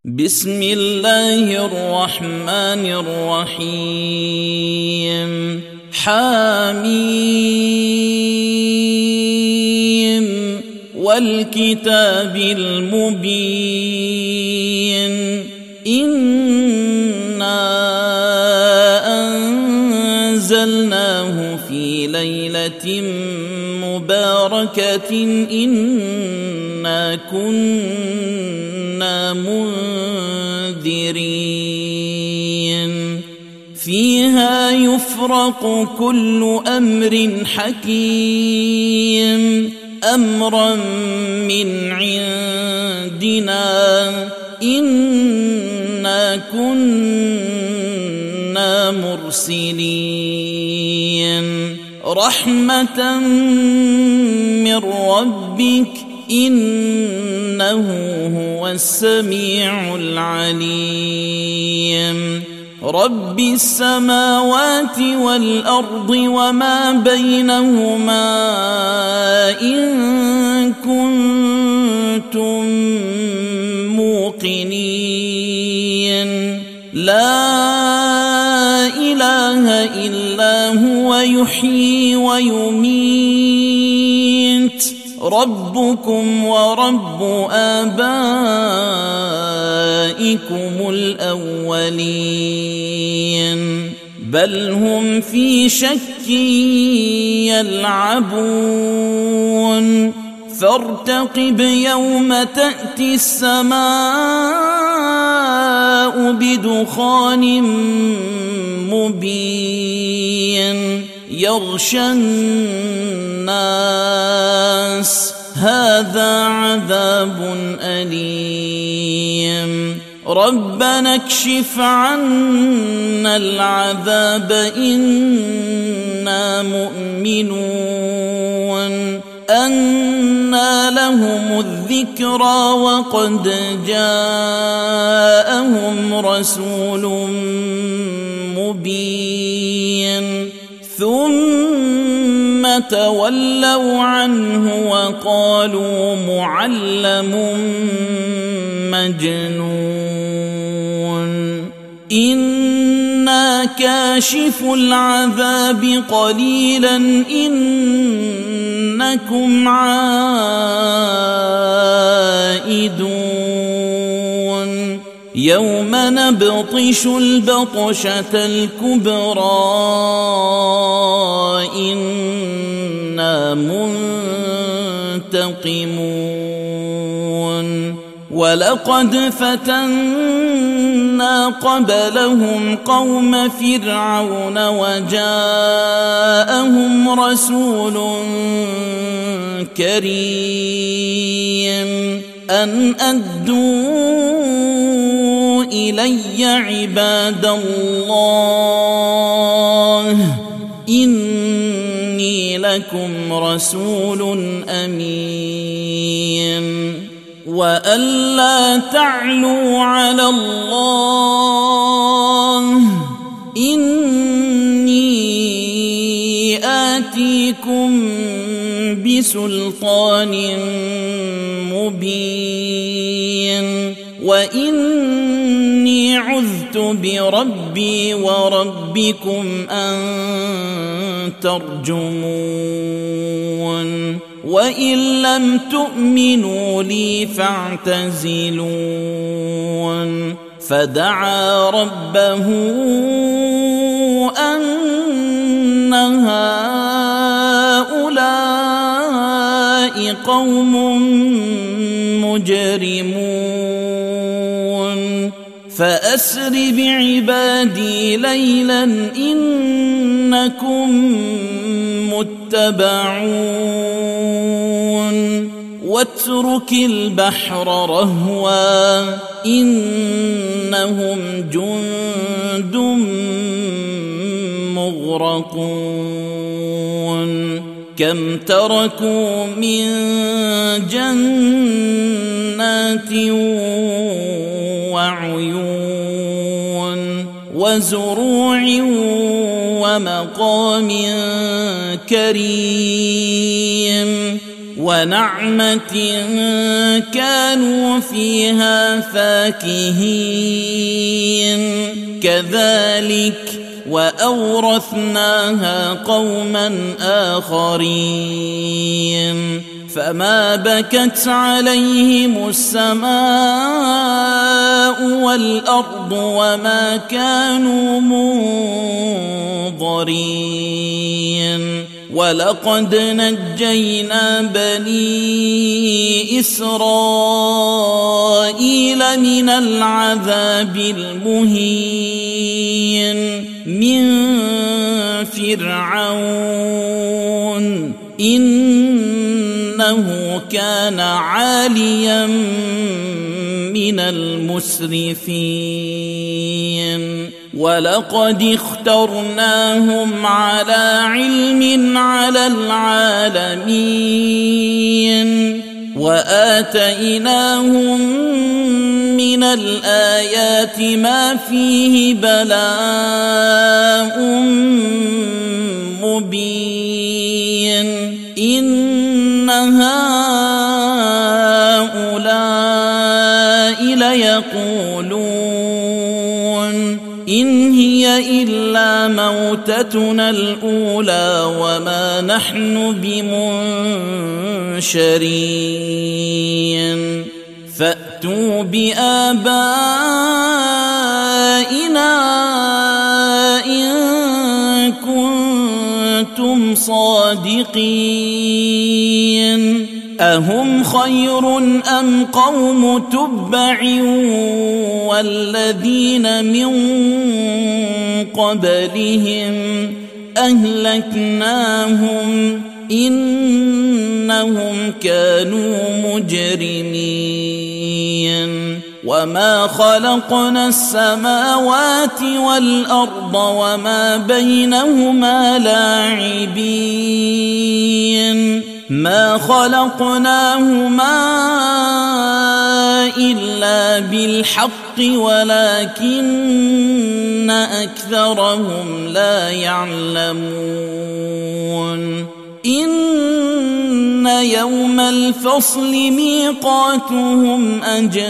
بسم الله الرحمن الرحيم حميم والكتاب المبين إنا أنزلناه في ليلة مباركة إنا كنا منذرين فيها يفرق كل أمر حكيم أمرا من عندنا إنا كنا مرسلين رحمة من ربك إنه هو السميع العليم رب السماوات والأرض وما بينهما إن كنتم موقنين لا إله إلا هو يحيي ويميت ربكم ورب آبائكم الأولين بل هم في شك يلعبون فارتقب يوم تأتي السماء بدخان مبين يغشى الناس هذا عذاب أليم ربنا اكشف عنا العذاب إنا مؤمنون أنى لهم الذكرى وقد جاءهم رسول مبين ثم تولوا عنه وقالوا معلم مجنون إنا كاشف العذاب قليلا إنكم عائدون يوم نبطش البطشة الكبرى إنا منتقمون ولقد فتنا قبلهم قوم فرعون وجاءهم رسول كريم أن أدوا إلي عباد الله إني لكم رسول أمين وألا تعلوا على الله إني آتيكم بسلطان مبين وإني عذت بربي وربكم أن ترجمون وإن لم تؤمنوا لي فاعتزلون فدعا ربه أن هؤلاء قوم مجرمون فأسر بعبادي ليلا إنكم متبعون واترك البحر رهوا إنهم جند مغرقون كم تركوا من جنات وعيون وزروع ومقام كريم ونعمة كانوا فيها فاكهين كذلك وأورثناها قوما آخرين فما بكت عليهم السماء والأرض وما كانوا منظرين ولقد نجينا بني إسرائيل من العذاب المهين من فرعون إنه كان عاليا من المسرفين ولقد اخترناهم على علم على العالمين وآتيناهم من الآيات ما فيه بلاء مبين إن هؤلاء ليقولون إن هي إلا موتتنا الأولى وما نحن بمنشرين فأتوا بآبائنا إن كنتم صادقين أهم خير أم قوم تبع والذين من قبلهم أهلكناهم إنهم كانوا مجرمين وما خلقنا السماوات والأرض وما بينهما لاعبين ما خلقناهما إلا بالحق ولكن أكثرهم لا يعلمون إن يوم الفصل ميقاتهم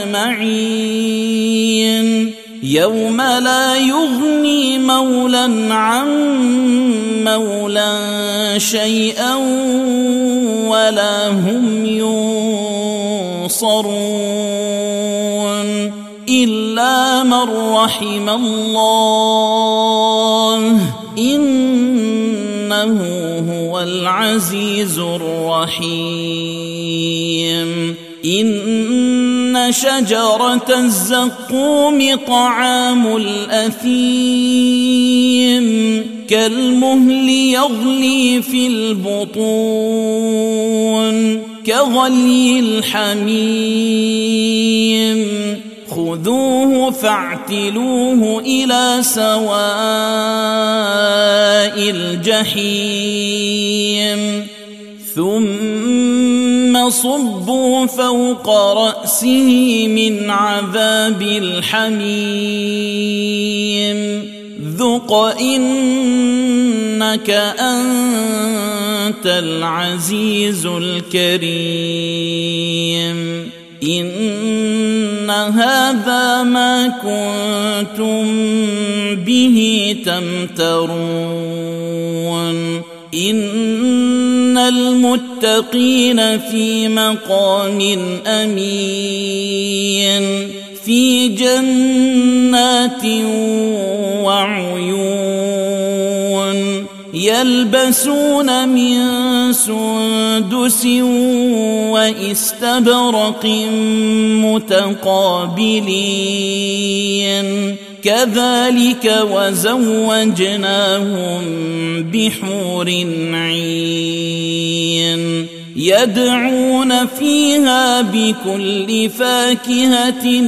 أجمعين يوم لا يغني مولى عن مولى شيئا ولا هم ينصرون إلا من رحم الله إنه هو العزيز الرحيم إن شجرة الزقوم طعام الأثيم كالمهل يغلي في البطون كغلي الحميم خذوه فاعتلوه إلى سواء الجحيم ثم صبوا فوق رأسه من عذاب الحميم ذق إنك أنت العزيز الكريم إن هذا ما كنتم به تمترون إن المتقين في مقام أمين في جنات وعيون يلبسون من سندس واستبرق متقابلين كذلك وزوجناهم بحور عين يدعون فيها بكل فاكهة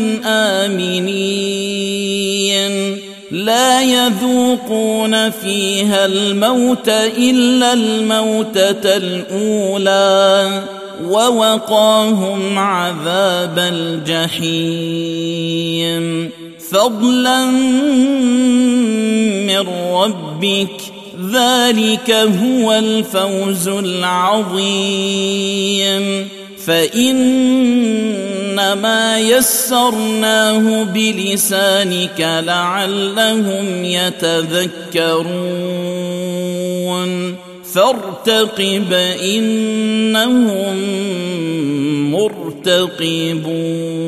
آمنين لا يذوقون فيها الموت إلا الموتة الأولى ووقاهم عذاب الجحيم فضلا من ربك ذلك هو الفوز العظيم فإنما يسرناه بلسانك لعلهم يتذكرون فارتقب إنهم مرتقبون